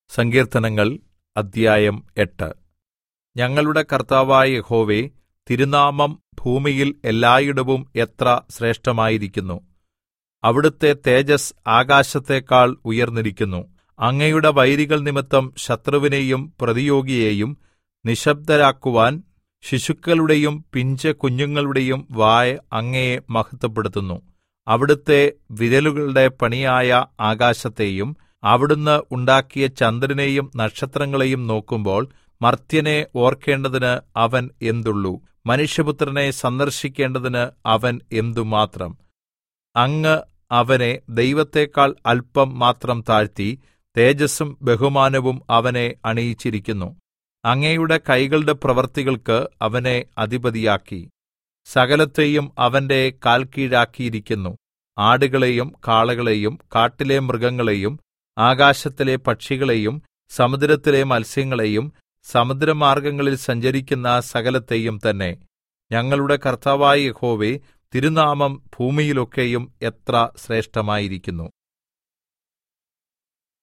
സങ്കീർത്തനങ്ങൾ അദ്ധ്യായം 8. ഞങ്ങളുടെ കർത്താവായ യഹോവേ, തിരുനാമം ഭൂമിയിൽ എല്ലായിടവും എത്ര ശ്രേഷ്ഠമായിരിക്കുന്നു! അവിടുത്തെ തേജസ്സ് ആകാശത്തേക്കാൾ ഉയർന്നിരിക്കുന്നു. അങ്ങയുടെ വൈരികൾ നിമിത്തം ശത്രുവിനെയും പ്രതിയോഗിയെയും നിശ്ശബ്ദരാക്കുവാൻ ശിശുക്കളുടെയും പിഞ്ചു കുഞ്ഞുങ്ങളുടെയും വായ് അങ്ങയെ മഹത്വപ്പെടുത്തുന്നു. അവിടുത്തെ വിരലുകളുടെ പണിയായ ആകാശത്തെയും അവിടുന്ന് ഉണ്ടാക്കിയ ചന്ദ്രനെയും നക്ഷത്രങ്ങളെയും നോക്കുമ്പോൾ മർത്യനെ ഓർക്കേണ്ടതിന് അവൻ എന്തുള്ളു? മനുഷ്യപുത്രനെ സന്ദർശിക്കേണ്ടതിന് അവൻ എന്തുമാത്രം! അങ്ങ് അവനെ ദൈവത്തെക്കാൾ അല്പം മാത്രം താഴ്ത്തി തേജസ്സും ബഹുമാനവും അവനെ അണിയിച്ചിരിക്കുന്നു. അങ്ങയുടെ കൈകളുടെ പ്രവൃത്തികൾക്ക് അവനെ അധിപതിയാക്കി സകലത്തെയും അവന്റെ കാൽക്കീഴാക്കിയിരിക്കുന്നു. ആടുകളെയും കാളകളെയും കാട്ടിലെ മൃഗങ്ങളെയും ആകാശത്തിലെ പക്ഷികളെയും സമുദ്രത്തിലെ മത്സ്യങ്ങളെയും സമുദ്രമാർഗ്ഗങ്ങളിൽ സഞ്ചരിക്കുന്ന സകലത്തെയും തന്നെ. ഞങ്ങളുടെ കർത്താവായ യഹോവേ, തിരുനാമം ഭൂമിയിലൊക്കെയും എത്ര ശ്രേഷ്ഠമായിരിക്കുന്നു!